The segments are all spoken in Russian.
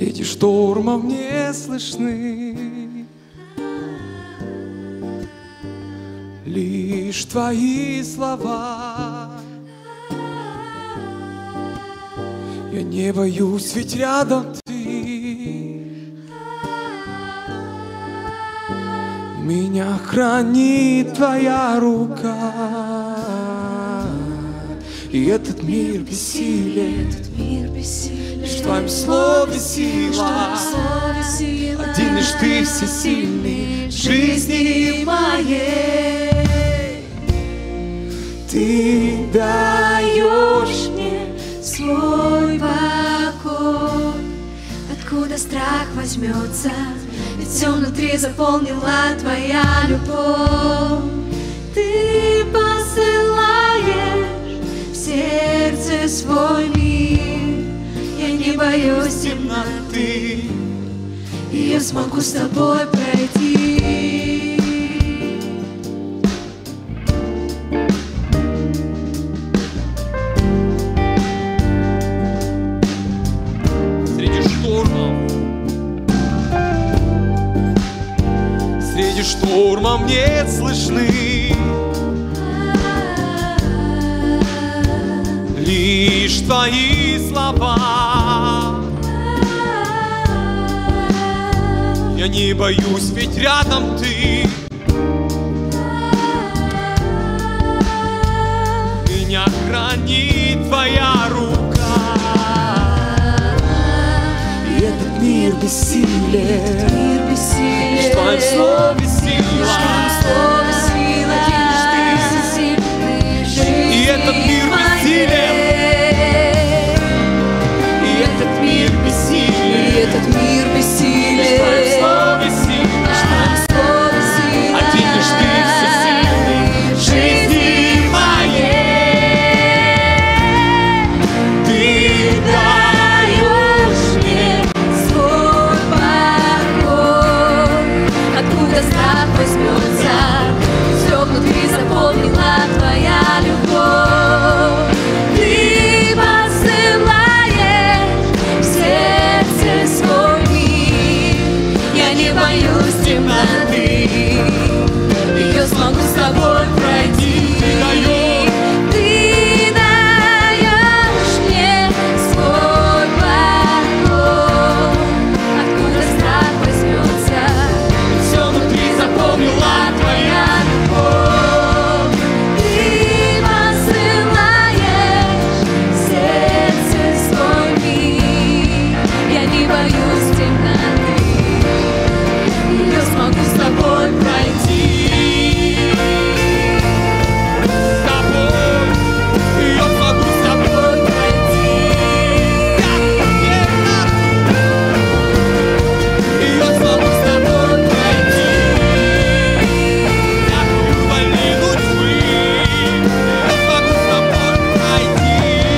Среди штормов не слышны лишь Твои слова. Я не боюсь, ведь рядом Ты. Меня хранит Твоя рука. И этот мир бессилен, лишь в Твоем слове сила. Один лишь Ты всесильный в жизни моей. Ты даешь мне свой покой. Откуда страх возьмется? Ведь все внутри заполнила Твоя любовь. Ты посылаешь в сердце свой мир. Я не боюсь темноты, и я смогу с Тобой пройти. Среди штормов не слышны лишь Твои слова. Я не боюсь, ведь рядом Ты. Меня хранит Твоя рука. И этот мир бессилен, лишь в Твоем слове сила. И этот мир бессилен. И этот мир бессилен. И этот мир бессилен. Лишь в Твоем слове сила. Один лишь Ты всесильный в жизни моей. Ты даешь мне свой покой. Откуда страх возьмется? Все внутри заполнила Твоя любовь. Ты посылаешь в сердце свой мир. Я не боюсь темноты, я смогу с Тобой пройти. Ты даешь мне свой покой. Откуда страх возьмется? все внутри заполнила Твоя любовь. Ты посылаешь в сердце свой мир. Я не боюсь темноты, я смогу с Тобой пройти. С тобой, я смогу с тобой пройти. Я смогу с тобой пройти. Всякую долину тьмы я смогу с тобой пройти.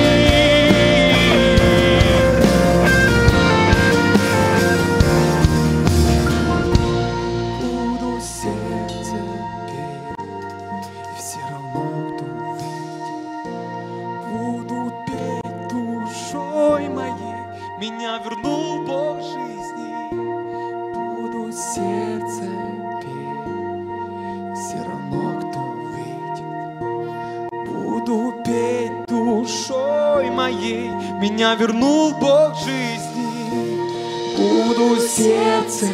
Буду сердце петь, и все равно кто увидит. Буду петь душой моей, меня вернул Бог жизни. Буду сердце петь, все равно кто увидит. Буду петь душой моей, меня вернул Бог жизни. Буду сердце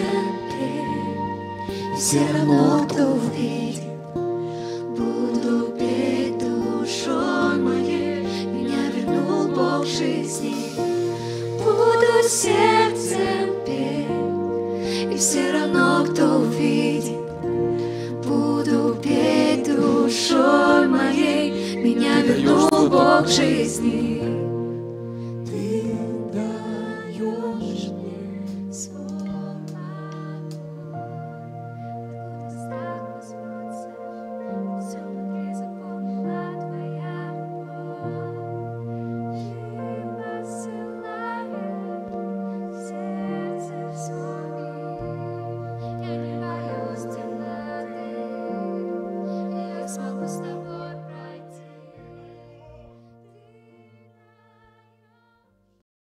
Все равно кто увидит. Буду петь душой моей, меня вернул Бог жизни. Буду сердцем петь, и все равно кто увидит. Буду петь душой моей, меня вернул Бог жизни.